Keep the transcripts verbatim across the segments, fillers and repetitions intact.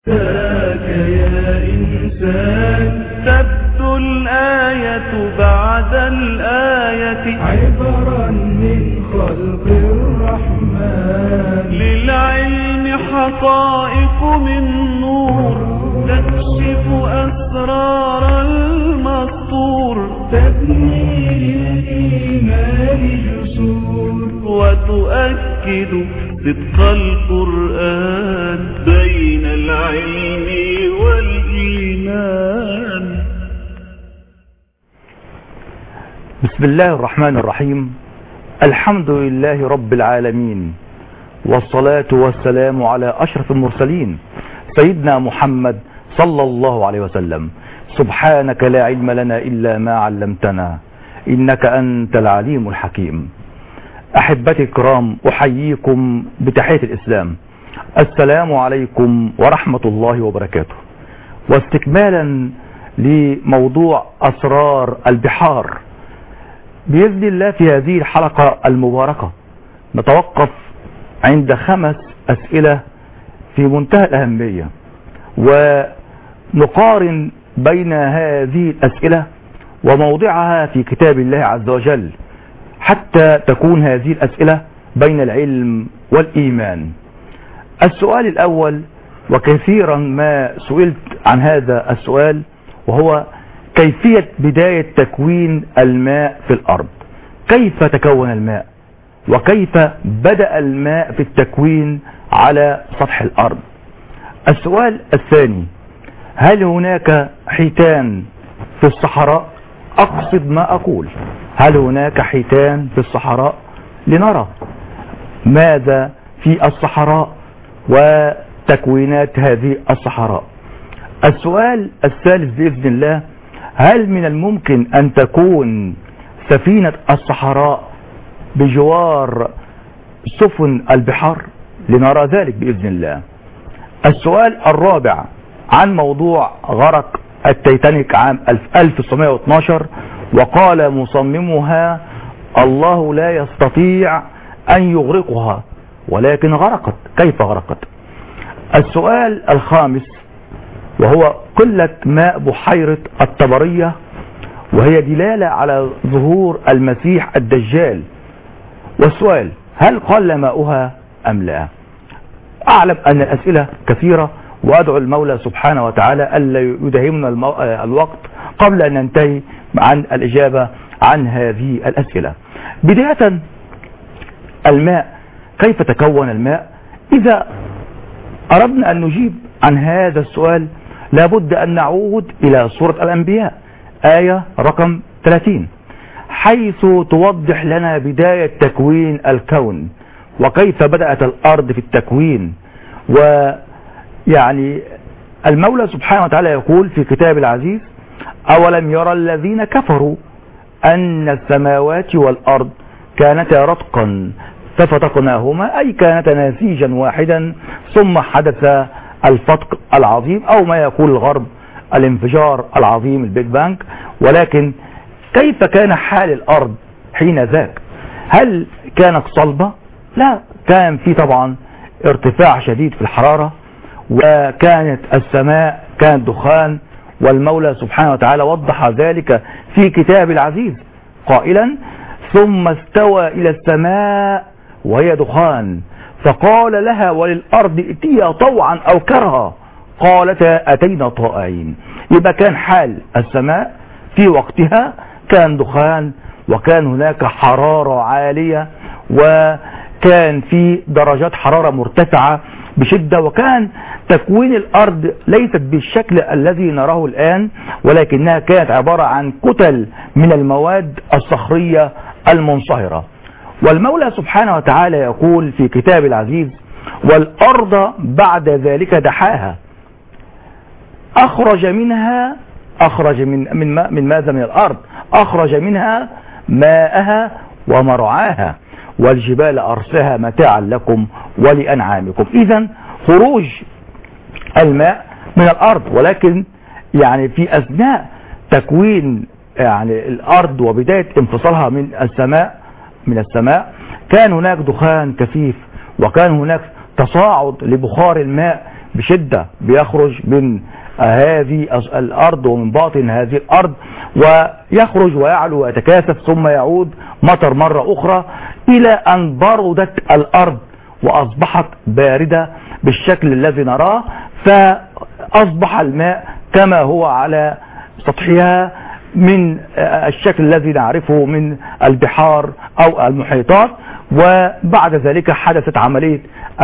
ذاك يا إنسان تبدو الآية بعد الآية عبرا من خلق الرحمن للعلم حقائق من نور تكشف أسرار المسطور تبني للإيمان جسور وتؤكد صدق القرآن بين العلم والإيمان. بسم الله الرحمن الرحيم. الحمد لله رب العالمين، والصلاة والسلام على أشرف المرسلين سيدنا محمد صلى الله عليه وسلم. سبحانك لا علم لنا إلا ما علمتنا إنك أنت العليم الحكيم. أحبتي الكرام، أحييكم بتحية الإسلام. السلام عليكم ورحمة الله وبركاته. واستكمالا لموضوع أسرار البحار، بإذن الله في هذه الحلقة المباركة نتوقف عند خمس أسئلة في منتهى الأهمية، ونقارن بين هذه الأسئلة وموضعها في كتاب الله عز وجل حتى تكون هذه الأسئلة بين العلم والإيمان. السؤال الأول، وكثيرا ما سئلت عن هذا السؤال، وهو كيفية بداية تكوين الماء في الأرض. كيف تكون الماء؟ وكيف بدأ الماء في التكوين على سطح الأرض؟ السؤال الثاني، هل هناك حيتان في الصحراء؟ أقصد ما أقول، هل هناك حيتان في الصحراء؟ لنرى ماذا في الصحراء وتكوينات هذه الصحراء. السؤال الثالث بإذن الله، هل من الممكن أن تكون سفينة الصحراء بجوار سفن البحار؟ لنرى ذلك بإذن الله. السؤال الرابع عن موضوع غرق التيتانيك عام ألف وتسعمائة واثني عشر، وقال مصممها الله لا يستطيع أن يغرقها ولكن غرقت. كيف غرقت؟ السؤال الخامس، وهو قلة ماء بحيرة الطبرية، وهي دلالة على ظهور المسيح الدجال. والسؤال، هل قل ماؤها أم لا؟ أعلم أن الأسئلة كثيرة، وأدعو المولى سبحانه وتعالى ألا يدهمنا الوقت قبل أن ننتهي عن الإجابة عن هذه الأسئلة. بداية، الماء، كيف تكون الماء؟ إذا أردنا أن نجيب عن هذا السؤال لابد أن نعود إلى سورة الأنبياء آية رقم ثلاثين، حيث توضح لنا بداية تكوين الكون وكيف بدأت الأرض في التكوين. ويعني المولى سبحانه وتعالى يقول في كتاب العزيز: أولم يرى الذين كفروا أن السماوات والأرض كانتا رتقا ففتقناهما، أي كانتا نسيجا واحدا ثم حدث الفتق العظيم، أو ما يقول الغرب الانفجار العظيم، البيج بانج. ولكن كيف كان حال الأرض حين ذاك؟ هل كانت صلبة؟ لا، كان في طبعا ارتفاع شديد في الحرارة، وكانت السماء كانت دخان، والمولى سبحانه وتعالى وضح ذلك في كتاب العزيز قائلا: ثم استوى إلى السماء وهي دخان فقال لها وللأرض ائتيا طوعا أو كرها قالتا أتينا طائعين. يبقى كان حال السماء في وقتها كان دخان، وكان هناك حرارة عالية، وكان في درجات حرارة مرتفعة بشدة، وكان تكوين الأرض ليست بالشكل الذي نراه الآن، ولكنها كانت عبارة عن كتل من المواد الصخرية المنصهرة. والمولى سبحانه وتعالى يقول في كتاب العزيز: والأرض بعد ذلك دحاها أخرج منها أخرج من من ما من ماذا من الأرض أخرج منها ماءها ومرعاها والجبال أرساها متاعا لكم ولأنعامكم. إذن خروج الماء من الأرض، ولكن يعني في أثناء تكوين يعني الأرض وبداية انفصالها من السماء من السماء كان هناك دخان كثيف، وكان هناك تصاعد لبخار الماء بشدة بيخرج من هذه الأرض ومن باطن هذه الأرض، ويخرج ويعلو ويتكاثف ثم يعود مطر مرة أخرى إلى أن بردت الأرض وأصبحت باردة بالشكل الذي نراه، فأصبح الماء كما هو على سطحها من الشكل الذي نعرفه من البحار أو المحيطات. وبعد ذلك حدثت عملية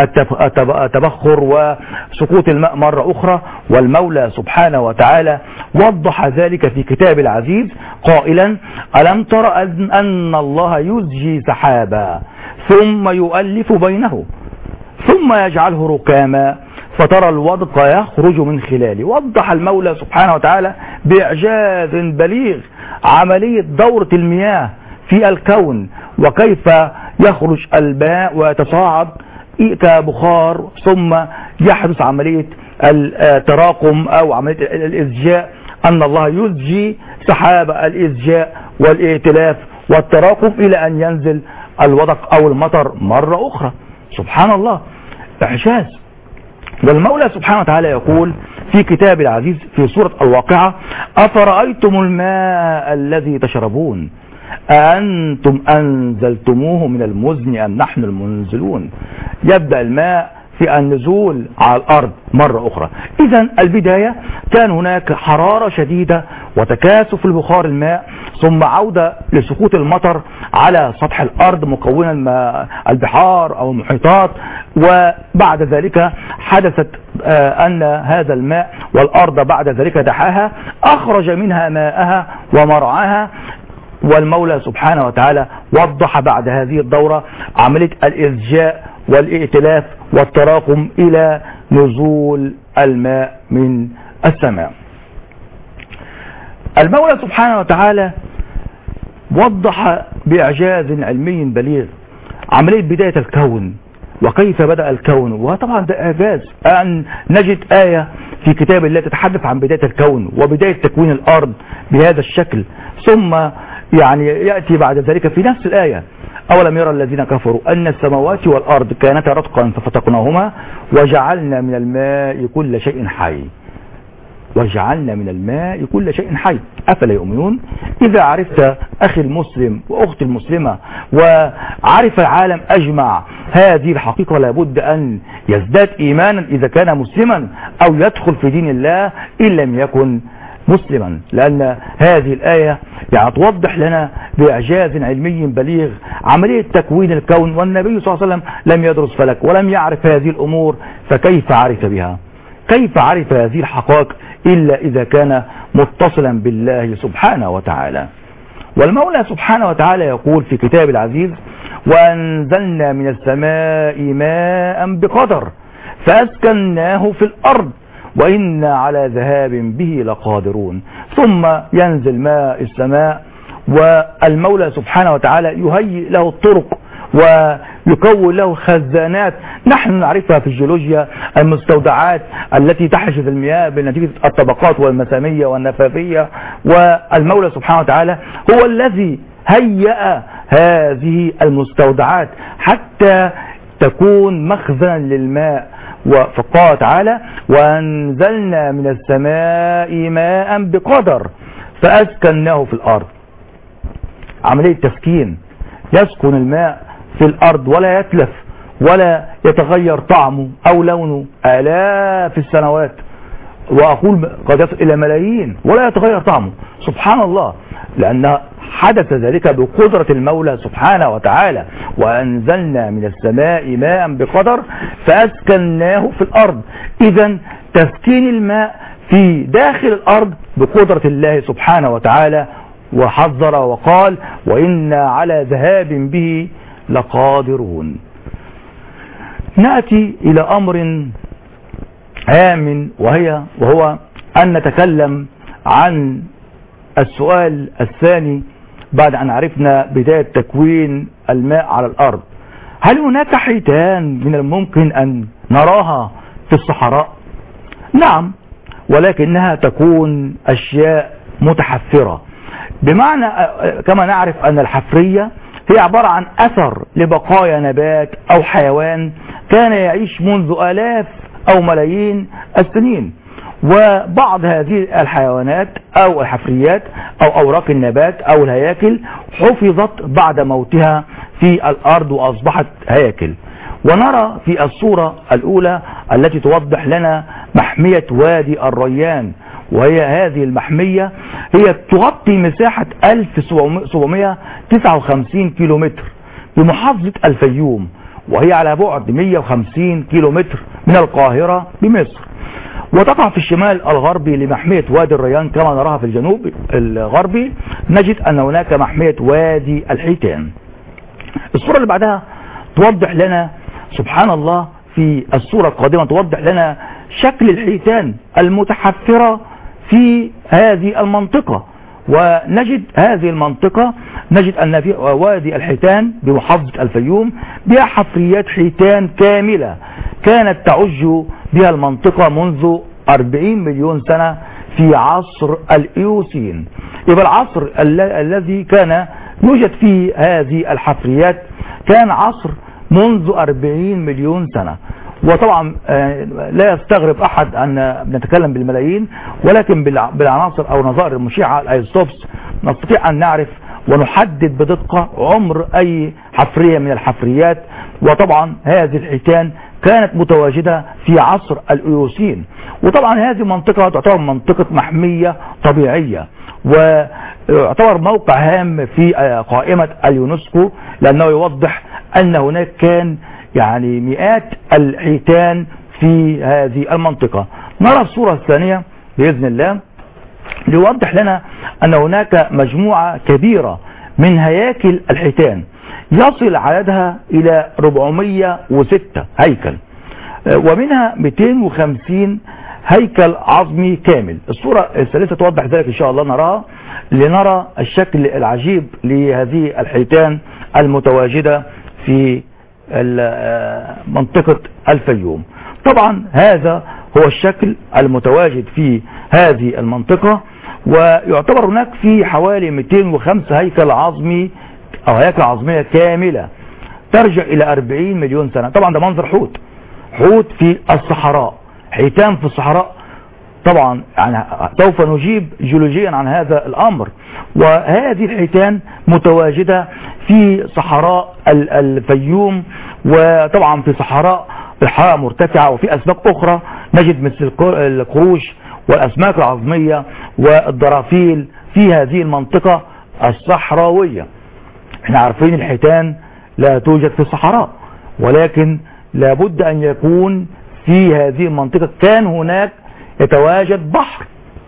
التبخر وسقوط الماء مرة أخرى، والمولى سبحانه وتعالى وضح ذلك في كتاب العزيز قائلا: ألم تر أن الله يزجي سحابا ثم يؤلف بينه ثم يجعله ركاما فترى الودق يخرج من خلاله. وضح المولى سبحانه وتعالى بإعجاز بليغ عملية دورة المياه في الكون، وكيف يخرج الماء ويتصاعد كبخار ثم يحدث عملية التراكم أو عملية الإزجاء، أن الله يزجي سحاب الإزجاء والائتلاف والتراكم إلى أن ينزل الودق أو المطر مرة أخرى. سبحان الله، إعجاز. والمولى سبحانه وتعالى يقول في كتاب العزيز في سورة الواقعة: أفرأيتم الماء الذي تشربون أأنتم أنزلتموه من المزن أم نحن المنزلون. يبدأ الماء في النزول على الأرض مرة أخرى. إذن البداية كان هناك حرارة شديدة وتكاثف البخار الماء، ثم عودة لسقوط المطر على سطح الأرض مكونا البحار أو المحيطات، وبعد ذلك حدثت أن هذا الماء والأرض بعد ذلك دحاها أخرج منها ماءها ومرعاها. والمولى سبحانه وتعالى وضح بعد هذه الدورة عملية الإزجاء والائتلاف والتراكم إلى نزول الماء من السماء. المولى سبحانه وتعالى وضح بإعجاز علمي بليغ عملية بداية الكون وكيف بدأ الكون. وطبعا ده إعجاز أن نجد آية في كتاب الله تتحدث عن بداية الكون وبداية تكوين الأرض بهذا الشكل، ثم يعني يأتي بعد ذلك في نفس الآية: أولم يرى الذين كفروا أن السماوات والأرض كانتا رتقا ففتقناهما وجعلنا من الماء كل شيء حي وجعلنا من الماء كل شيء حي أفلا يؤمنون. إذا عرفت أخي المسلم وأختي المسلمة وعرف العالم أجمع هذه الحقيقة، لابد أن يزداد إيمانا إذا كان مسلما أو يدخل في دين الله إن لم يكن مسلما، لأن هذه الآية يعني توضح لنا بإعجاز علمي بليغ عملية تكوين الكون. والنبي صلى الله عليه وسلم لم يدرس فلك ولم يعرف هذه الأمور، فكيف عرف بها؟ كيف عرف هذه الحقائق إلا إذا كان متصلا بالله سبحانه وتعالى. والمولى سبحانه وتعالى يقول في كتاب العزيز: وأنزلنا من السماء ماء بقدر فأسكناه في الأرض وإنا على ذهاب به لقادرون. ثم ينزل ماء السماء والمولى سبحانه وتعالى يهيئ له الطرق ويكون له خزانات نحن نعرفها في الجيولوجيا، المستودعات التي تحجز المياه بنتيجة الطبقات والمسامية والنفاذية. والمولى سبحانه وتعالى هو الذي هيأ هذه المستودعات حتى تكون مخزنا للماء. وقال تعالى: وأنزلنا من السماء ماء بقدر فأسكناه في الأرض. عملية تسكين، يسكن الماء في الأرض ولا يتلف ولا يتغير طعمه أو لونه آلاف السنوات، وأقول قد يصل إلى ملايين ولا يتغير طعمه. سبحان الله، لأن حدث ذلك بقدرة المولى سبحانه وتعالى. وأنزلنا من السماء ماء بقدر فأسكناه في الأرض. إذن تسكين الماء في داخل الأرض بقدرة الله سبحانه وتعالى. وحذر وقال: وإنا على ذهاب به لقادرون. نأتي إلى أمر هام وهي وهو أن نتكلم عن السؤال الثاني بعد أن عرفنا بداية تكوين الماء على الأرض. هل هناك حيتان من الممكن أن نراها في الصحراء؟ نعم، ولكنها تكون أشياء متحفرة، بمعنى كما نعرف أن الحفرية هي عبارة عن أثر لبقايا نبات أو حيوان كان يعيش منذ آلاف أو ملايين السنين. وبعض هذه الحيوانات أو الحفريات أو أوراق النبات أو الهياكل حفظت بعد موتها في الأرض وأصبحت هياكل. ونرى في الصورة الأولى التي توضح لنا محمية وادي الريان، وهي هذه المحمية هي تغطي مساحة ألف وسبعمائة وتسعة وخمسين كيلومتر بمحافظة الفيوم، وهي على بعد مئة وخمسين كيلومتر من القاهرة بمصر، وتقع في الشمال الغربي لمحمية وادي الريان كما نراها في الجنوب الغربي. نجد أن هناك محمية وادي الحيتان. الصورة اللي بعدها توضح لنا سبحان الله في الصورة القادمة توضح لنا شكل الحيتان المتحفرة في هذه المنطقة. ونجد هذه المنطقة نجد أن في وادي الحيتان بمحافظة الفيوم بها حفريات حيتان كاملة كانت تعج بها المنطقة منذ أربعين مليون سنة في عصر الإيوسين. يبقى العصر الذي كان يوجد فيه هذه الحفريات كان عصر منذ أربعين مليون سنة. وطبعا لا يستغرب أحد أن نتكلم بالملايين، ولكن بالعناصر أو نظائر المشعة الايزوتوبس نستطيع أن نعرف ونحدد بدقة عمر أي حفرية من الحفريات. وطبعا هذه الحيتان كانت متواجدة في عصر الإيوسين. وطبعا هذه منطقة تعتبر منطقة محمية طبيعية، ويعتبر موقع هام في قائمة اليونسكو، لأنه يوضح أن هناك كان يعني مئات الحيتان في هذه المنطقة. نرى الصورة الثانية بإذن الله ليوضح لنا أن هناك مجموعة كبيرة من هياكل الحيتان يصل عددها إلى أربعمائة وستة هيكل، ومنها مئتين وخمسين هيكل عظمي كامل. الصورة الثالثة توضح ذلك إن شاء الله نراها لنرى الشكل العجيب لهذه الحيتان المتواجدة في منطقة الفيوم. طبعا هذا هو الشكل المتواجد في هذه المنطقة، ويعتبر هناك في حوالي مئتين وخمسة هيكل عظمي أو هيكل عظمية كاملة ترجع إلى أربعين مليون سنة. طبعا ده منظر حوت حوت في الصحراء، حيتان في الصحراء. طبعا يعني سوف نجيب جيولوجيا عن هذا الأمر. وهذه الحيتان متواجدة في صحراء الفيوم، وطبعا في صحراء الحرارة مرتفعة، وفي أسماك أخرى نجد مثل القروش والأسماك العظمية والدرافيل في هذه المنطقة الصحراوية. احنا عارفين الحيتان لا توجد في الصحراء، ولكن لابد أن يكون في هذه المنطقة كان هناك يتواجد بحر،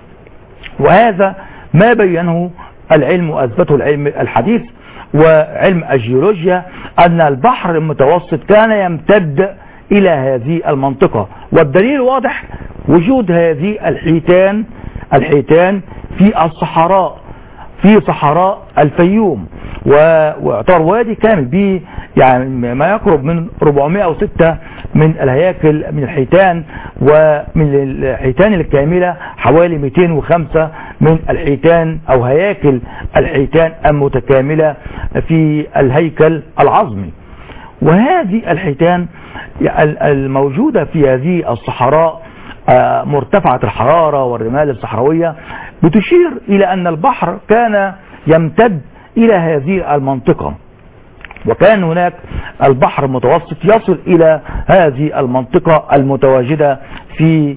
وهذا ما بينه العلم وأثبته العلم الحديث وعلم الجيولوجيا أن البحر المتوسط كان يمتد إلى هذه المنطقة. والدليل واضح وجود هذه الحيتان الحيتان في الصحراء في صحراء الفيوم، ويعتبر وادي كامل به يعني ما يقرب من أربعمائة وستة من الهياكل من الحيتان، ومن الحيتان الكاملة حوالي مئتين وخمسة من الحيتان أو هياكل الحيتان المتكاملة في الهيكل العظمي. وهذه الحيتان الموجودة في هذه الصحراء مرتفعة الحرارة والرمال الصحراوية بتشير إلى أن البحر كان يمتد إلى هذه المنطقة، وكان هناك البحر المتوسط يصل إلى هذه المنطقة المتواجدة في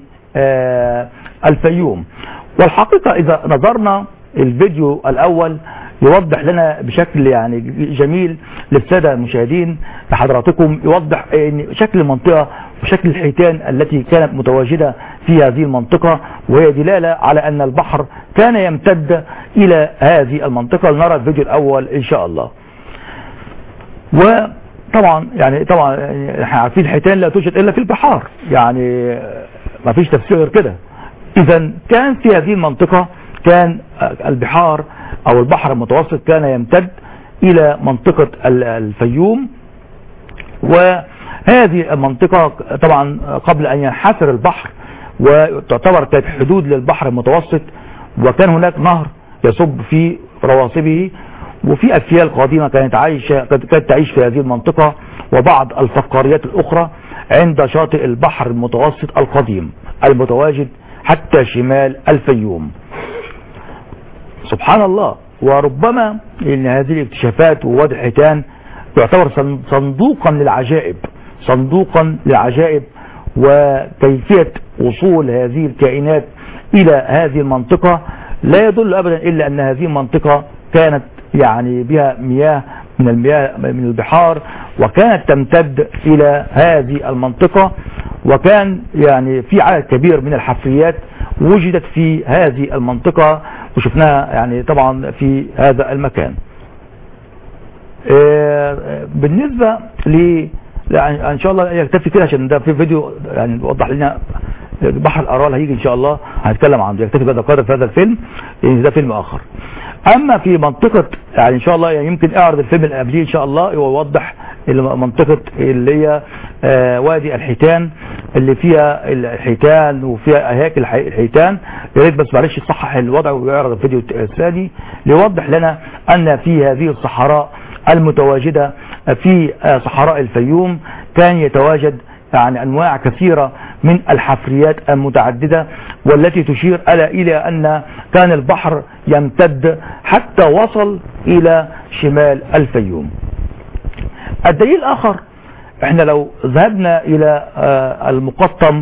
الفيوم. والحقيقة إذا نظرنا الفيديو الأول يوضح لنا بشكل يعني جميل للسادة المشاهدين لحضراتكم، يوضح ان شكل المنطقة وشكل الحيتان التي كانت متواجدة في هذه المنطقة، وهي دلالة على ان البحر كان يمتد الى هذه المنطقة. لنرى الفيديو الاول ان شاء الله. وطبعا يعني طبعا احنا عارفين الحيتان لا توجد الا في البحار، يعني ما فيش تفسير غير كده. اذا كان في هذه المنطقة كان البحار او البحر المتوسط كان يمتد الى منطقة الفيوم، وهذه المنطقة طبعا قبل ان ينحسر البحر وتعتبر كانت حدود للبحر المتوسط، وكان هناك نهر يصب في رواسبه، وفي أفيال قديمة كانت عايشة كانت تعيش في هذه المنطقة، وبعض الفقاريات الأخرى. عند شاطئ البحر المتوسط القديم المتواجد حتى شمال الفيوم. سبحان الله. وربما ان هذه الاكتشافات ووادي الحيتان يعتبر صندوقا للعجائب، صندوقا للعجائب، وكيفية وصول هذه الكائنات الى هذه المنطقة لا يدل ابدا الا ان هذه المنطقة كانت يعني بها مياه من المياه من البحار، وكانت تمتد الى هذه المنطقة، وكان يعني في عدد كبير من الحفريات وجدت في هذه المنطقة وشفناها يعني طبعا في هذا المكان. بالنسبة ل يعني ان شاء الله يكتفي كده عشان ده في فيديو يعني يوضح لنا بحر الارال هيجي ان شاء الله هنتكلم عنه، يكتفي بهذا القدر في هذا الفيلم لان ده فيلم اخر. اما في منطقة يعني ان شاء الله يعني يمكن اعرض الفيلم اللي قبليه ان شاء الله يوضح منطقة اللي هي وادي الحيتان اللي فيها الحيتان وفيها هياكل الحيتان. يا ريت بس معلش يصحح الوضع ويعرض الفيديو الثاني ليوضح لنا ان في هذه الصحراء المتواجدة في صحراء الفيوم كان يتواجد يعني انواع كثيرة من الحفريات المتعددة، والتي تشير الى ان كان البحر يمتد حتى وصل الى شمال الفيوم. الدليل الاخر احنا لو ذهبنا الى المقطم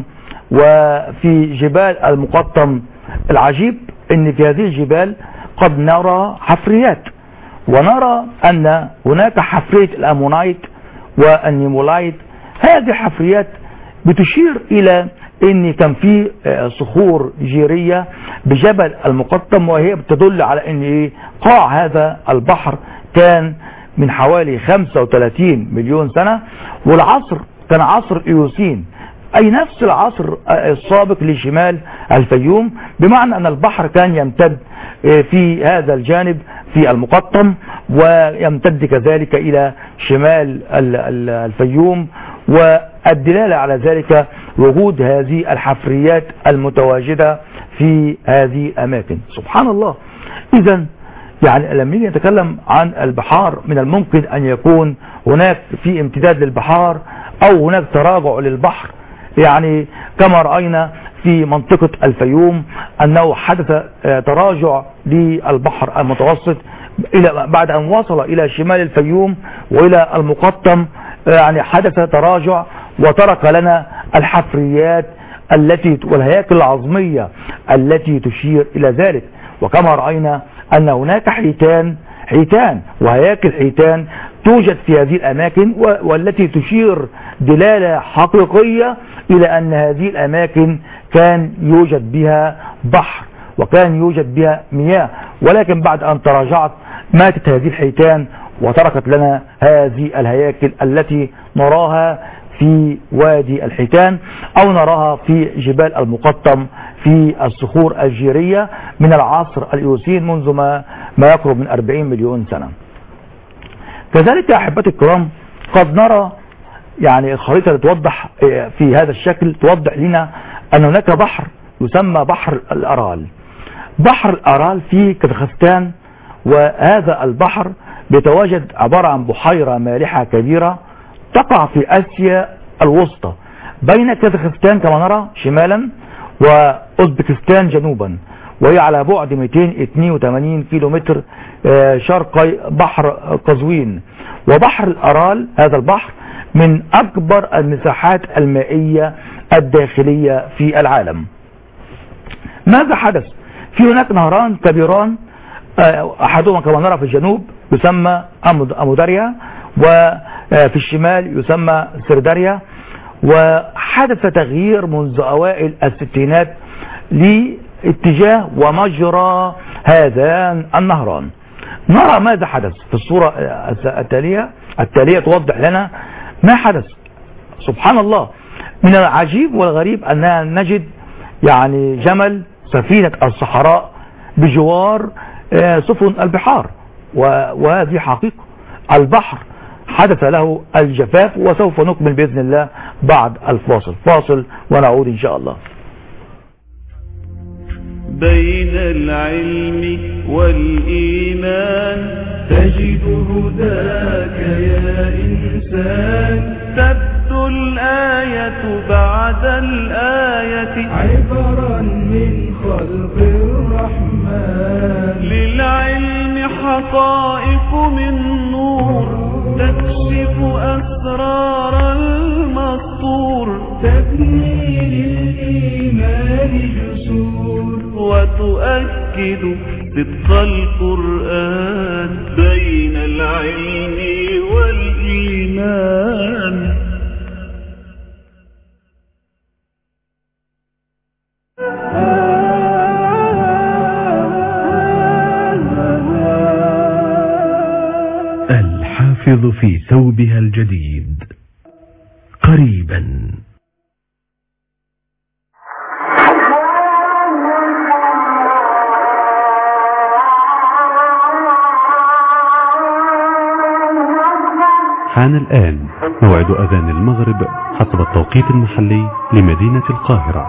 وفي جبال المقطم العجيب ان في هذه الجبال قد نرى حفريات، ونرى ان هناك حفرية الامونايت والنيمولايت. هذه حفريات بتشير الى ان كان في صخور جيرية بجبل المقطم، وهي بتدل على ان قاع هذا البحر كان من حوالي خمسة وثلاثين مليون سنة، والعصر كان عصر ايوسين اي نفس العصر السابق لشمال الفيوم، بمعنى ان البحر كان يمتد في هذا الجانب في المقطم ويمتد كذلك الى شمال الفيوم. والدلالة على ذلك وجود هذه الحفريات المتواجدة في هذه الاماكن. سبحان الله. اذا يعني لما نيجي نتكلم عن البحار من الممكن ان يكون هناك في امتداد للبحار او هناك تراجع للبحر، يعني كما رأينا في منطقة الفيوم انه حدث تراجع للبحر المتوسط الى بعد ان وصل الى شمال الفيوم والى المقطم، يعني حدث تراجع وترك لنا الحفريات التي والهياكل العظمية التي تشير الى ذلك. وكما رأينا ان هناك حيتان حيتان وهياكل حيتان توجد في هذه الاماكن، والتي تشير دلالة حقيقية الى ان هذه الاماكن كان يوجد بها بحر وكان يوجد بها مياه، ولكن بعد ان تراجعت ماتت هذه الحيتان وتركت لنا هذه الهياكل التي نراها في وادي الحيتان او نراها في جبال المقطم في الصخور الجيرية من العصر الايوسين منذ ما ما يقرب من أربعين مليون سنة. كذلك يا احبتي الكرام قد نرى يعني الخريطة اللي توضح في هذا الشكل توضح لنا ان هناك بحر يسمى بحر الارال. بحر الارال في كازاخستان، وهذا البحر بيتواجد عبارة عن بحيرة مالحة كبيرة تقع في اسيا الوسطى بين كازاخستان كما نرى شمالا واوزبكستان جنوبا، وهي على بعد مئتين واثنين وثمانين كيلو متر شرقي بحر قزوين. وبحر الارال هذا البحر من اكبر المساحات المائية الداخلية في العالم. ماذا حدث؟ في هناك نهران كبيران، احدهما كما نرى في الجنوب يسمى اموداريا، وفي الشمال يسمى سرداريا. وحدث تغيير منذ اوائل الستينات لاتجاه ومجرى هذان النهران. نرى ماذا حدث في الصورة التالية التالية توضح لنا ما حدث. سبحان الله. من العجيب والغريب أننا نجد يعني جمل سفينة الصحراء بجوار سفن البحار، وهذه حقيقة. البحر حدث له الجفاف، وسوف نكمل بإذن الله بعد الفاصل. فاصل ونعود إن شاء الله. بين العلم والإيمان تجد هداك يا إنسان، تبدو الآية بعد الآية عبرا من خلق الرحمن. للعلم حقائق من نور تكشف أسرار المسطور، تبني للإيمان جسور وتؤكد صدق القرآن بين العلم والإيمان. الحافظ في ثوبها الجديد قريبا. حان الآن موعد أذان المغرب حسب التوقيت المحلي لمدينة القاهرة.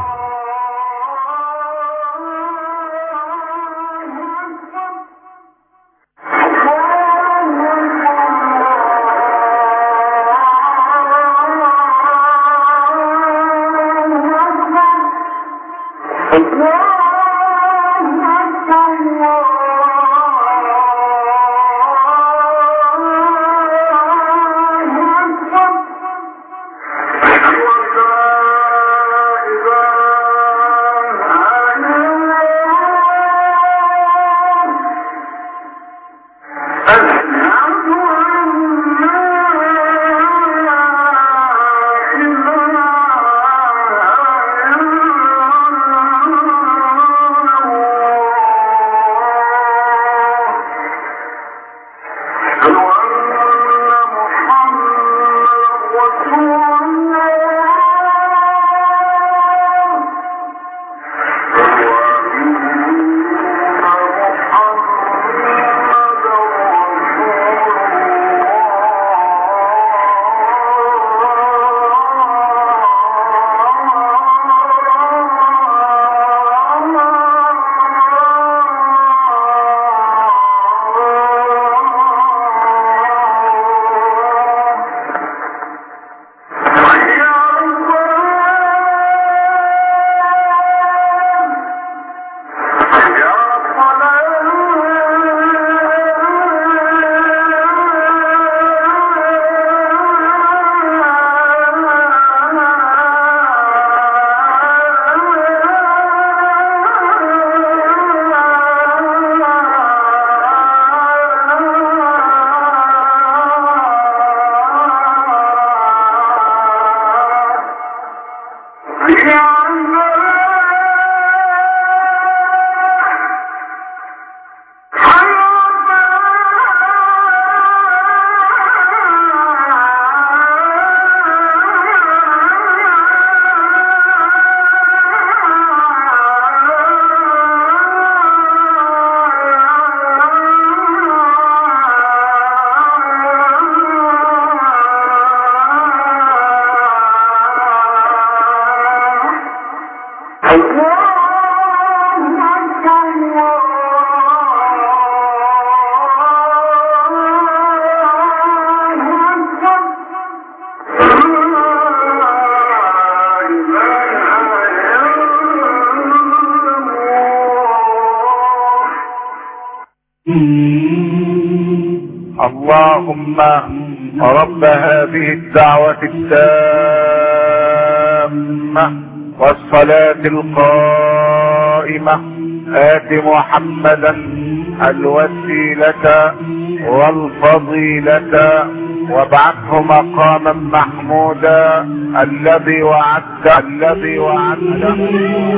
اللهم رب هذه الدعوة التامة والصلاة القائمة آت محمدا الوسيلة والفضيلة وابعثه مقاما محمودا الذي وعدته الذي وعدته.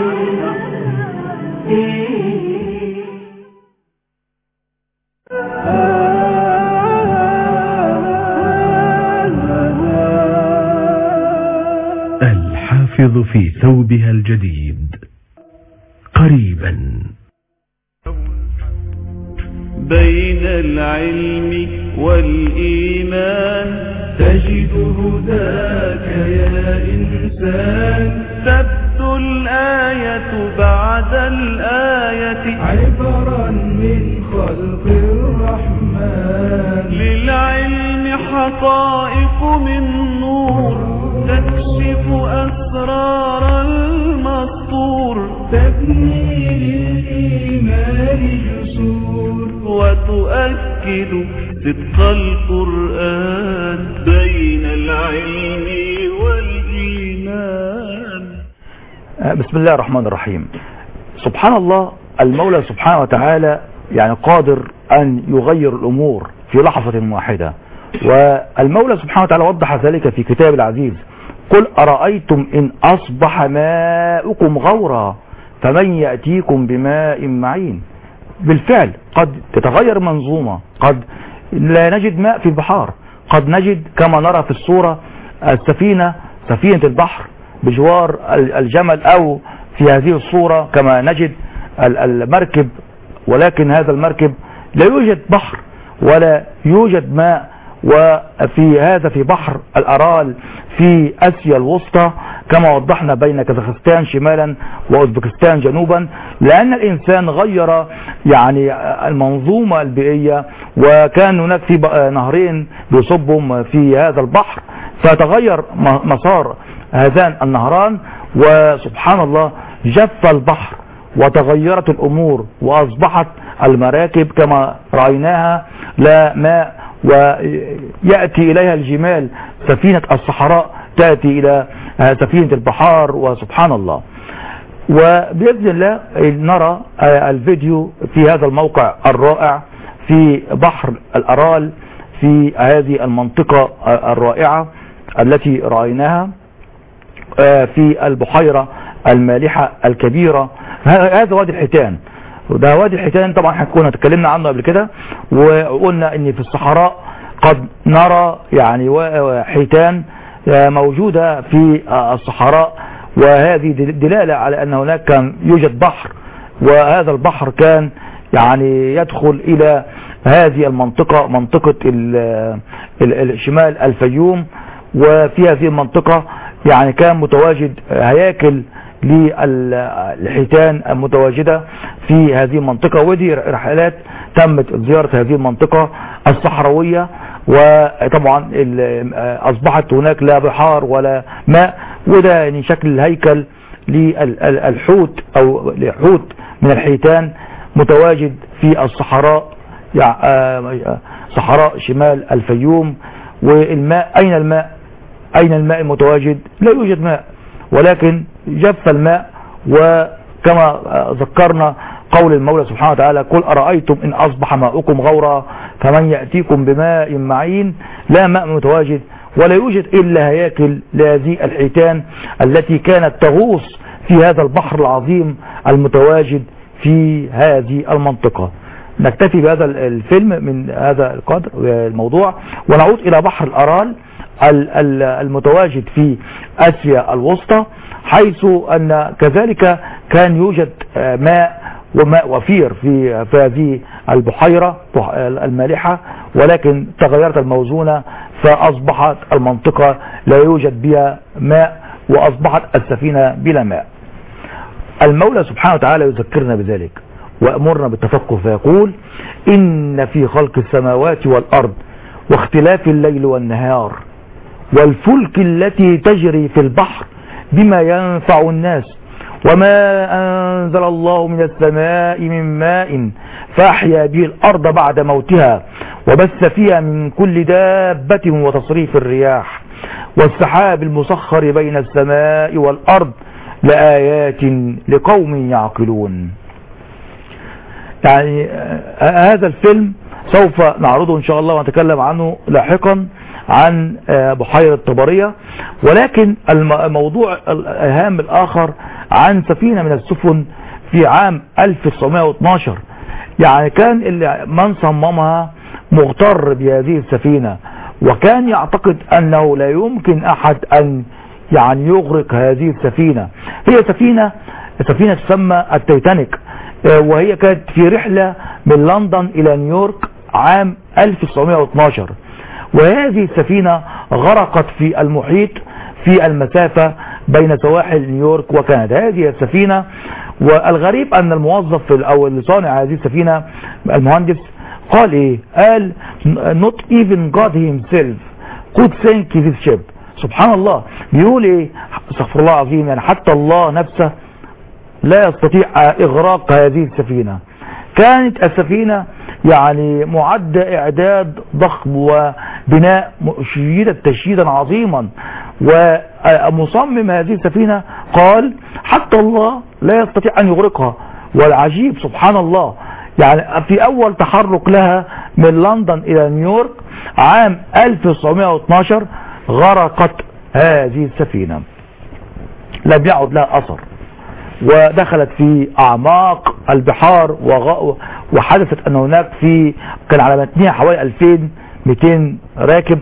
الحافظ في ثوبها الجديد قريبا. بين العلم والإيمان تجد هداك يا إنسان. تبدو الآية بعد الآية عبرا من خلق الرحمن. للعلم حقائق من نور أسرار المسطور تبني للإيمان جسور وتؤكد صدق القرآن بين العلم والإيمان. بسم الله الرحمن الرحيم. سبحان الله، المولى سبحانه وتعالى يعني قادر أن يغير الأمور في لحظة واحدة، والمولى سبحانه وتعالى وضح ذلك في كتاب العزيز: قل أرأيتم إن أصبح ماؤكم غورا فمن يأتيكم بماء معين. بالفعل قد تتغير منظومة، قد لا نجد ماء في البحار، قد نجد كما نرى في الصورة السفينة سفينة البحر بجوار الجمل، أو في هذه الصورة كما نجد المركب، ولكن هذا المركب لا يوجد بحر ولا يوجد ماء. وفي هذا في بحر الأرال في آسيا الوسطى كما وضحنا بين كازاخستان شمالا وأوزبكستان جنوبا، لأن الإنسان غير يعني المنظومة البيئية، وكان هناك في نهرين بيصبهم في هذا البحر، فتغير مسار هذان النهران، وسبحان الله جف البحر وتغيرت الأمور، وأصبحت المراكب كما رأيناها لا ماء، ويأتي إليها الجمال، سفينة الصحراء تأتي إلى سفينة البحار، وسبحان الله. وبإذن الله نرى الفيديو في هذا الموقع الرائع في بحر الأرال في هذه المنطقة الرائعة التي رأيناها في البحيرة المالحة الكبيرة. هذا وادي الحيتان، وده وادي الحيتان طبعا احنا كنا تكلمنا عنه قبل كده، وقلنا ان في الصحراء قد نرى يعني حيتان موجودة في الصحراء، وهذه دلالة على ان هناك كان يوجد بحر، وهذا البحر كان يعني يدخل الى هذه المنطقة، منطقة الشمال الفيوم، وفي هذه المنطقة يعني كان متواجد هياكل للحيتان المتواجدة في هذه المنطقة. ودي رحلات تمت زيارة هذه المنطقة الصحراوية، وطبعا أصبحت هناك لا بحار ولا ماء، وده يعني شكل الهيكل للحوت أو لحوت من الحيتان متواجد في الصحراء، صحراء شمال الفيوم. والماء أين الماء؟ أين الماء المتواجد؟ لا يوجد ماء، ولكن جف الماء. وكما ذكرنا قول المولى سبحانه وتعالى: قل أرأيتم إن أصبح ماؤكم غورا فمن يأتيكم بماء معين. لا ماء متواجد، ولا يوجد إلا هياكل لهذه الحيتان التي كانت تغوص في هذا البحر العظيم المتواجد في هذه المنطقة. نكتفي بهذا الفيلم من هذا القدر الموضوع، ونعود إلى بحر الأرال المتواجد في آسيا الوسطى، حيث أن كذلك كان يوجد ماء وماء وفير في في هذه البحيرة المالحة، ولكن تغيرت الموزونة فأصبحت المنطقة لا يوجد بها ماء، وأصبحت السفينة بلا ماء. المولى سبحانه وتعالى يذكرنا بذلك وأمرنا بالتفكر فيقول: إن في خلق السماوات والأرض واختلاف الليل والنهار والفلك التي تجري في البحر بما ينفع الناس وما أنزل الله من السماء من ماء فأحيا به الأرض بعد موتها وبث فيها من كل دابة وتصريف الرياح والسحاب المسخر بين السماء والأرض لآيات لقوم يعقلون. يعني هذا الفيلم سوف نعرضه إن شاء الله ونتكلم عنه لاحقا عن بحيرة طبرية، ولكن الموضوع الهام الآخر عن سفينة من السفن في عام ألف وتسعمائة واثني عشر. يعني كان اللي من صممها مغتر بهذه السفينة، وكان يعتقد أنه لا يمكن أحد أن يعني يغرق هذه السفينة. هي سفينة سفينة تسمى التيتانيك، وهي كانت في رحلة من لندن إلى نيويورك عام ألف وتسعمائة واثني عشر، وهذه السفينة غرقت في المحيط في المسافة بين سواحل نيويورك وكندا. هذه السفينة، والغريب أن الموظف أو اللي صانع هذه السفينة المهندس قال إيه؟ قال: not even God himself could sink this ship. سبحان الله بيقول ايه؟ استغفر الله العظيم، يعني حتى الله نفسه لا يستطيع اغراق هذه السفينة. كانت السفينة يعني معدة اعداد ضخم وبناء شيدا تشييدا عظيما، ومصمم هذه السفينة قال حتى الله لا يستطيع ان يغرقها. والعجيب سبحان الله، يعني في اول تحرك لها من لندن الى نيويورك عام ألف وتسعمائة واثني عشر غرقت هذه السفينة، لم يعد لها اثر، ودخلت في اعماق البحار وغ... وحدثت ان هناك في كان على متنها حوالي ألفين ومئتين راكب،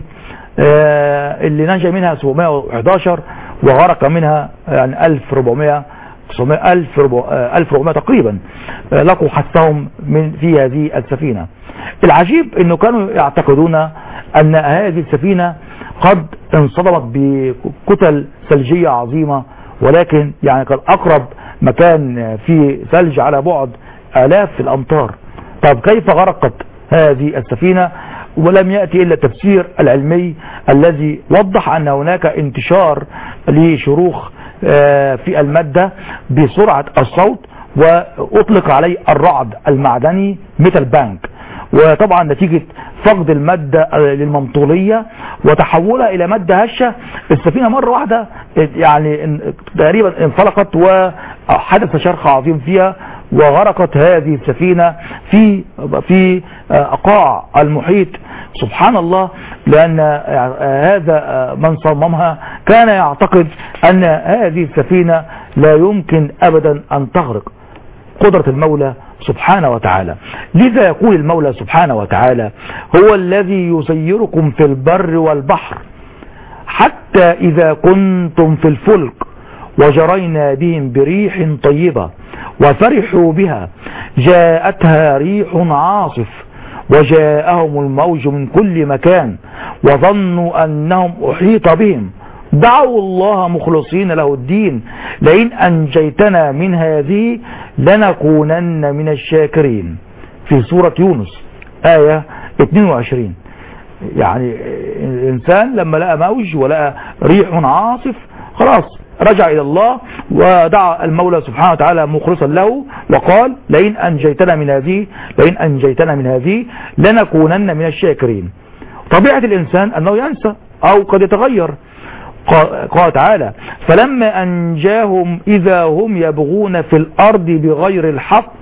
آه اللي نجا منها سبعمائة وأحد عشر وغرق منها يعني ألف وأربعمائة ألف وأربعمائة تقريبا آه لقوا حثهم من في هذه السفينة. العجيب انه كانوا يعتقدون ان هذه السفينة قد انصدمت بكتل ثلجية عظيمة، ولكن يعني كان اقرب مكان فيه ثلج على بعد آلاف الامتار. طب كيف غرقت هذه السفينة؟ ولم يأتي إلا التفسير العلمي الذي وضح أن هناك انتشار لشروخ في المادة بسرعة الصوت، وأطلق عليه الرعد المعدني ميتال بانك، وطبعا نتيجة فقد المادة للمنطولية وتحولها إلى مادة هشة، السفينة مرة واحدة يعني تقريبا انفلقت وحدث شرخ عظيم فيها، وغرقت هذه السفينة في في قاع المحيط. سبحان الله، لأن هذا من صممها كان يعتقد أن هذه السفينة لا يمكن أبدا أن تغرق. قدرة المولى سبحانه وتعالى. لذا يقول المولى سبحانه وتعالى هو الذي يسيركم في البر والبحر حتى إذا كنتم في الفلك وجرينا بهم بريح طيبة وفرحوا بها جاءتها ريح عاصف وجاءهم الموج من كل مكان وظنوا أنهم أحيط بهم دعوا الله مخلصين له الدين لئن أنجيتنا من هذه لنكونن من الشاكرين، في سورة يونس آية اثنين وعشرين. يعني الإنسان لما لقى موج ولقى ريح عاصف خلاص رجع إلى الله ودعا المولى سبحانه وتعالى مخلصا له وقال لئن أنجيتنا من هذه لئن أنجيتنا من هذه لنكونن من الشاكرين. طبيعة الإنسان أنه ينسى أو قد يتغير. قال تعالى فلما أنجاهم إذا هم يبغون في الأرض بغير الحق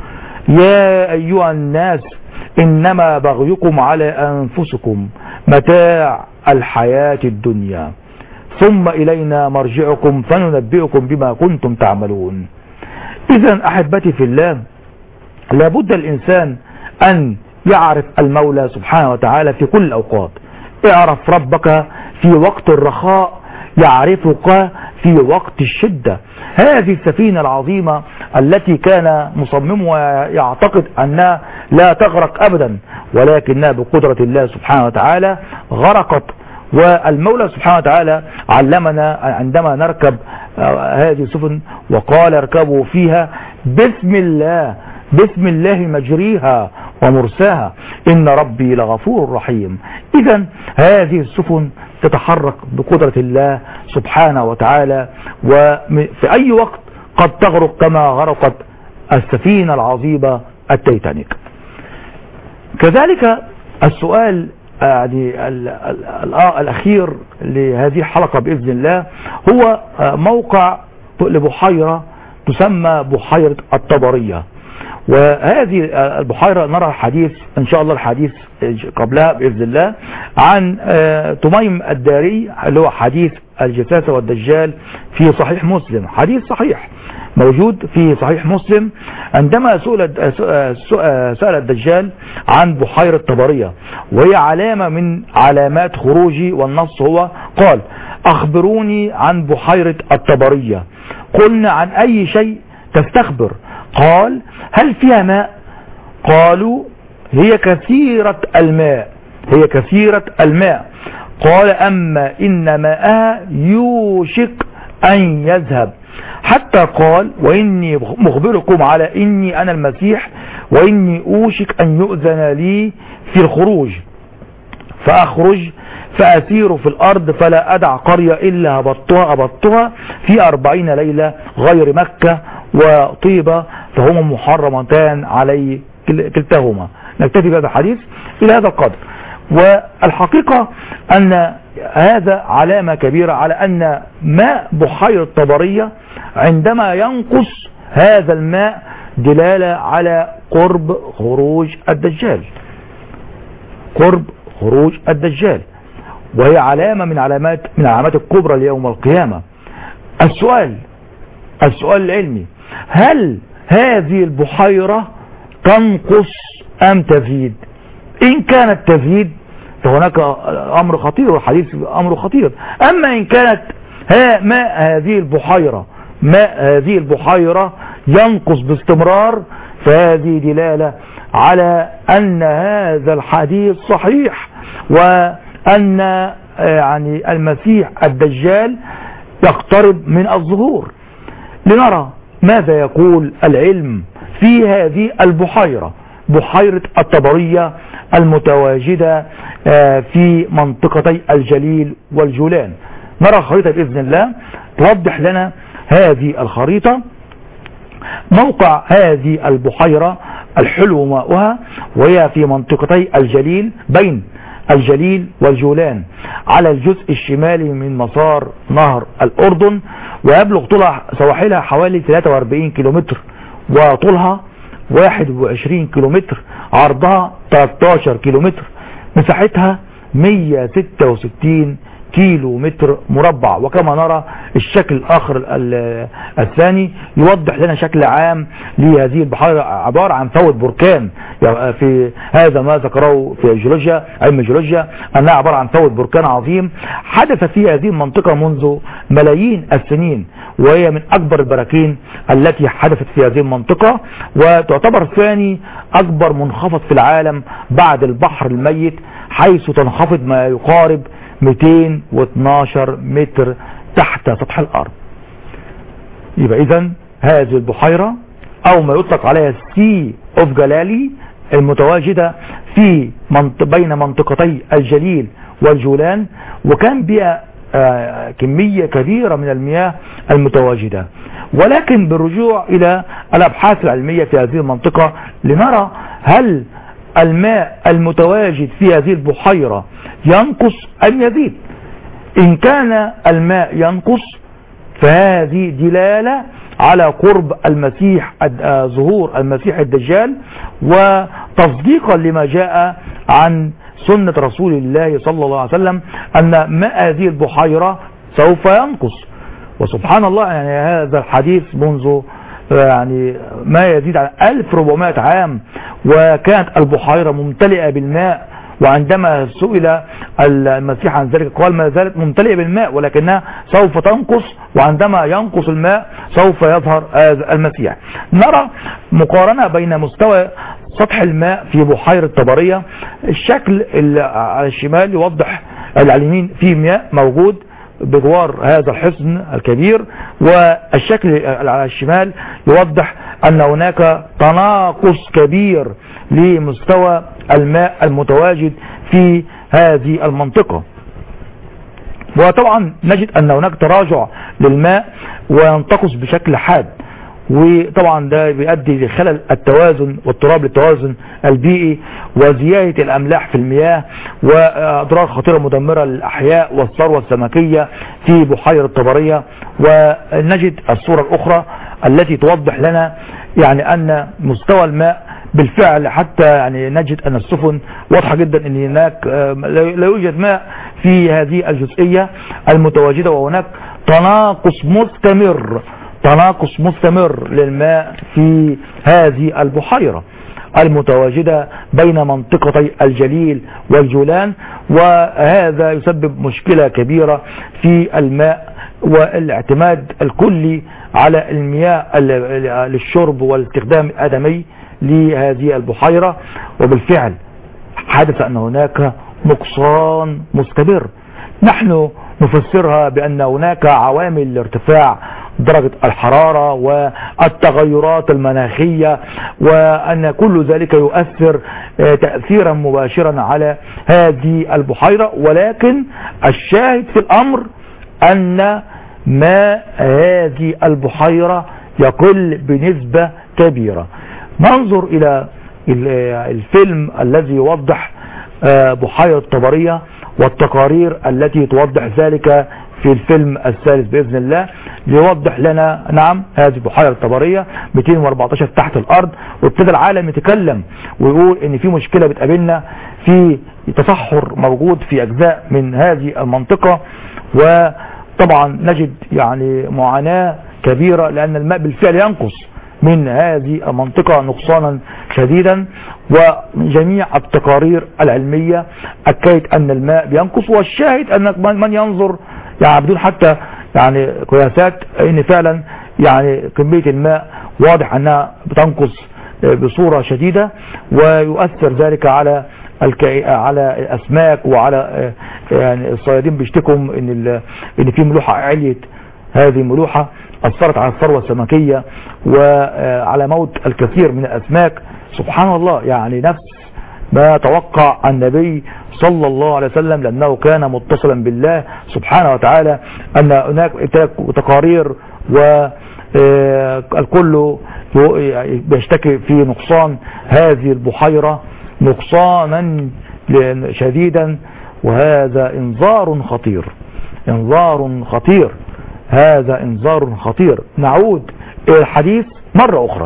يا أيها الناس إنما بغيكم على أنفسكم متاع الحياة الدنيا ثم إلينا مرجعكم فننبئكم بما كنتم تعملون. إذن أحبتي في الله، لابد الإنسان أن يعرف المولى سبحانه وتعالى في كل الأوقات. اعرف ربك في وقت الرخاء يعرفك في وقت الشدة. هذه السفينة العظيمة التي كان مصممها يعتقد أنها لا تغرق أبدا، ولكنها بقدرة الله سبحانه وتعالى غرقت. والمولى سبحانه وتعالى علمنا عندما نركب هذه السفن وقال اركبوا فيها بسم الله بسم الله مجريها ومرساها إن ربي لغفور رحيم. إذن هذه السفن تتحرك بقدرة الله سبحانه وتعالى، وفي أي وقت قد تغرق كما غرقت السفينة العظيمة التيتانيك. كذلك السؤال يعني الأخير لهذه الحلقة بإذن الله هو موقع لبحيرة تسمى بحيرة الطبرية. وهذه البحيرة نرى الحديث إن شاء الله الحديث قبلها بإذن الله عن تميم الداري اللي هو حديث الجساسة والدجال في صحيح مسلم، حديث صحيح موجود في صحيح مسلم. عندما سئل سأل الدجال عن بحيرة طبرية وهي علامة من علامات خروجي، والنص هو قال أخبروني عن بحيرة الطبرية. قلنا عن أي شيء تستخبر؟ قال هل فيها ماء؟ قالوا هي كثيرة الماء هي كثيرة الماء قال أما إن ماءها يوشك أن يذهب، حتى قال وإني مخبركم على إني أنا المسيح وإني أوشك أن يؤذن لي في الخروج. فأخرج فأسير في الأرض فلا أدع قرية إلا هبطتها أبطتها في أربعين ليلة غير مكة وطيبة فهما محرمتان علي كلتاهما. نكتفي بهذا الحديث إلى هذا القدر. والحقيقة أن هذا علامة كبيرة على أن ماء بحيرة طبرية عندما ينقص هذا الماء دلالة على قرب خروج الدجال، قرب خروج الدجال، وهي علامة من علامات من علامات الكبرى ليوم القيامة. السؤال السؤال العلمي: هل هذه البحيرة تنقص أم تزيد؟ إن كانت تزيد فهناك أمر خطير، والحديث أمر خطير. أما إن كانت ماء هذه البحيرة ماء هذه البحيرة ينقص باستمرار فهذه دلالة على أن هذا الحديث صحيح، وأن يعني المسيح الدجال يقترب من الظهور. لنرى ماذا يقول العلم في هذه البحيرة، بحيرة الطبرية المتواجدة في منطقتي الجليل والجولان. نرى خريطة بإذن الله توضح لنا هذه الخريطة موقع هذه البحيرة الحلو ماؤها، وهي في منطقتي الجليل بين الجليل والجولان على الجزء الشمالي من مسار نهر الأردن، ويبلغ طول سواحلها حوالي ثلاثة وأربعين كيلومتر وطولها واحد وعشرين كيلومتر، عرضها ثلاثة عشر كيلومتر، مساحتها مئة وستة وستين كيلو متر مربع. وكما نرى الشكل الآخر الثاني يوضح لنا شكل عام لهذه البحيرة، عبارة عن فوت بركان. في هذا ما ذكره في الجيولوجيا، علم الجيولوجيا، أنها عبارة عن فوت بركان عظيم حدث في هذه المنطقة منذ ملايين السنين، وهي من أكبر البراكين التي حدثت في هذه المنطقة، وتعتبر ثاني أكبر منخفض في العالم بعد البحر الميت، حيث تنخفض ما يقارب مئتين واثناشر متر تحت سطح الأرض. يبقى إذن هذه البحيرة أو ما يطلق عليها السي اوف جلالي المتواجدة في منط... بين منطقتي الجليل والجولان، وكان بها آه كمية كبيرة من المياه المتواجدة. ولكن بالرجوع إلى الأبحاث العلمية في هذه المنطقة لنرى هل الماء المتواجد في هذه البحيرة ينقص أم يزيد. إن كان الماء ينقص فهذه دلالة على قرب المسيح ظهور المسيح الدجال، وتصديقا لما جاء عن سنة رسول الله صلى الله عليه وسلم أن ماء هذه البحيرة سوف ينقص. وسبحان الله، يعني هذا الحديث منذ يعني ما يزيد عن ألف وأربعمائة عام وكانت البحيرة ممتلئة بالماء، وعندما سئل المسيح عن ذلك قال ما زالت ممتلئة بالماء ولكنها سوف تنقص، وعندما ينقص الماء سوف يظهر المسيح. نرى مقارنة بين مستوى سطح الماء في بحيرة طبرية. الشكل على الشمال يوضح على اليمين في ماء موجود بجوار هذا الحصن الكبير، والشكل على الشمال يوضح أن هناك تناقص كبير لمستوى الماء المتواجد في هذه المنطقة. وطبعا نجد أن هناك تراجع للماء وينتقص بشكل حاد، وطبعا ده بيؤدي لخلل التوازن واضطراب للتوازن البيئي وزيادة الأملاح في المياه وأضرار خطيرة مدمرة للأحياء والثروة السمكية في بحيرة طبرية. ونجد الصورة الأخرى التي توضح لنا يعني أن مستوى الماء بالفعل، حتى يعني نجد أن السفن واضحة جدا أن هناك لا يوجد ماء في هذه الجزئية المتواجدة، وهناك تناقص مستمر تناقص مستمر للماء في هذه البحيرة المتواجدة بين منطقتي الجليل والجولان. وهذا يسبب مشكلة كبيرة في الماء والاعتماد الكلي على المياه للشرب والاستخدام الآدمي لهذه البحيرة. وبالفعل حدث أن هناك نقصان مستمر، نحن نفسرها بأن هناك عوامل ارتفاع درجة الحرارة والتغيرات المناخية، وأن كل ذلك يؤثر تأثيرا مباشرا على هذه البحيرة. ولكن الشاهد في الأمر أن ماء هذه البحيرة يقل بنسبة كبيرة. ننظر إلى الفيلم الذي يوضح بحيرة طبرية والتقارير التي توضح ذلك في الفيلم الثالث بإذن الله، ليوضح لنا نعم هذه بحيرة طبرية مئتين وأربعتاشر تحت الأرض. وابتدى العالم يتكلم ويقول إن في مشكلة بتقابلنا في تصحر موجود في أجزاء من هذه المنطقة، وطبعا نجد يعني معاناة كبيرة لأن الماء بالفعل ينقص من هذه المنطقة نقصانا شديدا. وجميع التقارير العلمية أكدت أن الماء بينقص، والشاهد أن من ينظر يعني بدون حتى يعني قياسات ان فعلا يعني كمية الماء واضح انها بتنقص بصورة شديدة، ويؤثر ذلك على الكي... على الاسماك وعلى يعني الصيادين بيشتكوا ان ان في ملوحة عليت. هذه الملوحة اثرت على الثروة السمكية وعلى موت الكثير من الاسماك. سبحان الله، يعني نفس ما توقع النبي صلى الله عليه وسلم، لأنه كان متصلا بالله سبحانه وتعالى، أن هناك تقارير والكل بيشتكي في نقصان هذه البحيرة نقصانا شديدا، وهذا انذار خطير انذار خطير هذا انذار خطير. نعود إلى الحديث مرة أخرى،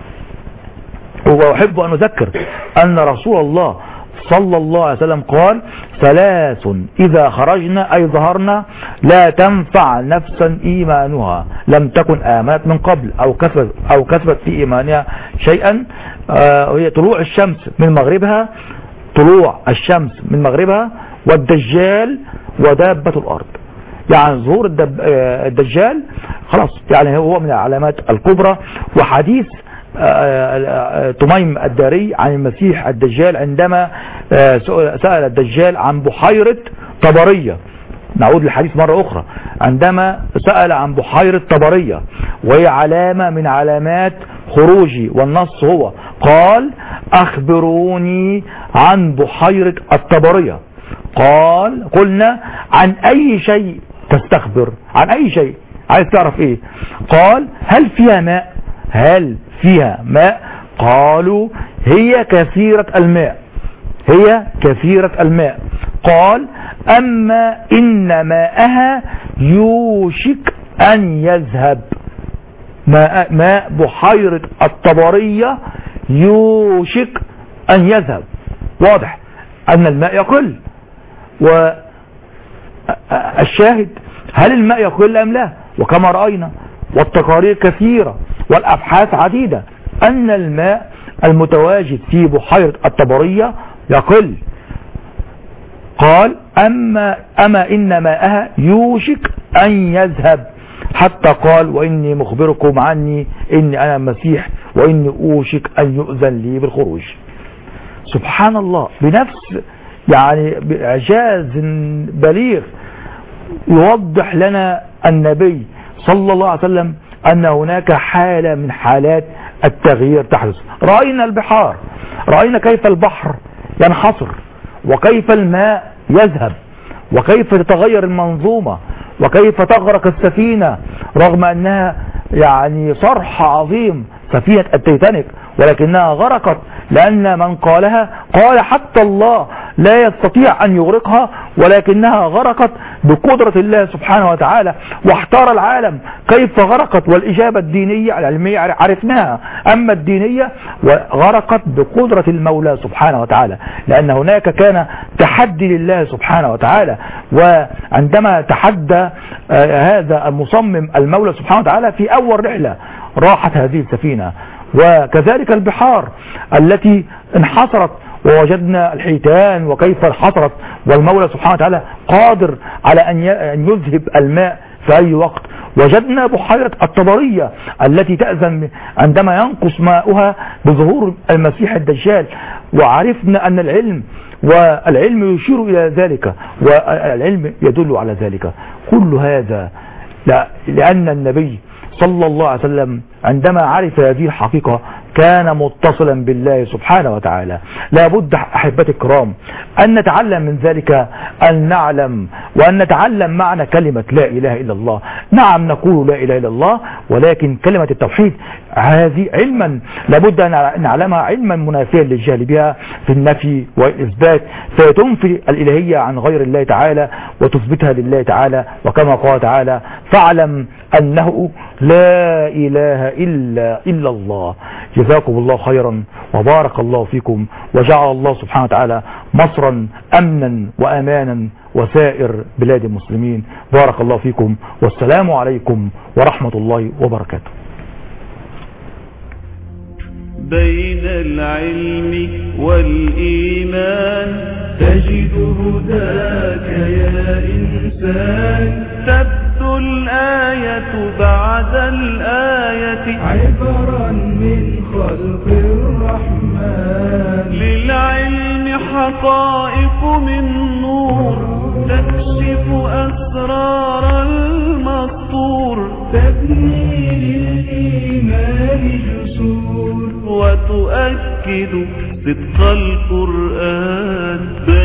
وأحب أن أذكر أن رسول الله صلى الله عليه وسلم قال: ثلاث إذا خرجنا أي ظهرنا لا تنفع نفسا إيمانها لم تكن آمنت من قبل أو كسبت أو كسبت في إيمانها شيئا. آه هي طلوع الشمس من مغربها طلوع الشمس من مغربها والدجال ودابة الأرض. يعني ظهور الدب آه الدجال خلاص، يعني هو من العلامات الكبرى. وحديث تميم الداري عن المسيح الدجال عندما سأل الدجال عن بحيرة طبرية. نعود للحديث مرة أخرى، عندما سأل عن بحيرة طبرية وهي علامة من علامات خروجي، والنص هو قال: أخبروني عن بحيرة الطبرية. قال: قلنا عن أي شيء تستخبر؟ عن أي شيء؟ عايز تعرف إيه؟ قال: هل فيها ماء؟ هل فيها ماء؟ قالوا: هي كثيرة الماء هي كثيرة الماء. قال: أما إن ماءها يوشك أن يذهب. ماء, ماء بحيرة الطبرية يوشك أن يذهب. واضح أن الماء يقل، والشاهد هل الماء يقل أم لا؟ وكما رأينا والتقارير كثيرة والأبحاث عديدة أن الماء المتواجد في بحيرة الطبرية يقل. قال: أما, أما إن ماءها يوشك أن يذهب، حتى قال: وإني مخبركم عني إني أنا المسيح وإني أوشك أن يؤذن لي بالخروج. سبحان الله، بنفس يعني بإعجاز بليغ يوضح لنا النبي صلى الله عليه وسلم أن هناك حالة من حالات التغيير تحدث. رأينا البحار، رأينا كيف البحر ينحصر وكيف الماء يذهب وكيف تتغير المنظومة وكيف تغرق السفينة رغم أنها يعني صرح عظيم سفينة التيتانيك، ولكنها غرقت لأن من قالها قال حتى الله لا يستطيع أن يغرقها، ولكنها غرقت بقدرة الله سبحانه وتعالى. واحتار العالم كيف غرقت، والإجابة الدينية العلمية عرفناها، أما الدينية غرقت بقدرة المولى سبحانه وتعالى، لأن هناك كان تحدي لله سبحانه وتعالى. وعندما تحدى هذا المصمم المولى سبحانه وتعالى في أول رحلة راحت هذه السفينة. وكذلك البحار التي انحصرت ووجدنا الحيتان وكيف انحصرت، والمولى سبحانه وتعالى قادر على أن يذهب الماء في أي وقت. وجدنا بحيرة الطبرية التي تأذن عندما ينقص ماؤها بظهور المسيح الدجال، وعرفنا أن العلم والعلم يشير إلى ذلك والعلم يدل على ذلك. كل هذا لأن النبي صلى الله عليه وسلم عندما عرف هذه الحقيقة كان متصلا بالله سبحانه وتعالى. لا بد أحبتي الكرام أن نتعلم من ذلك، أن نعلم وأن نتعلم معنى كلمة لا إله إلا الله. نعم نقول لا إله إلا الله، ولكن كلمة التوحيد هذه علما لابد أن نعلمها علما منافيا للجهل بها في النفي والإثبات، فتنفي الإلهية عن غير الله تعالى وتثبتها لله تعالى، وكما قال تعالى فاعلم أنه لا إله إلا إلا الله. جزاكم الله خيرا وبارك الله فيكم، وجعل الله سبحانه وتعالى مصرا أمنا وأمانا وسائر بلاد المسلمين. بارك الله فيكم، والسلام عليكم ورحمة الله وبركاته. بين العلم والإيمان تجد هداك يا إنسان، تبدو الآية بعد الآية عبرا من خلق الرحمن. للعلم حقائق من نور تكشف أسرار المسطور، تبني للإيمان جسور وتؤكد صدق القرآن.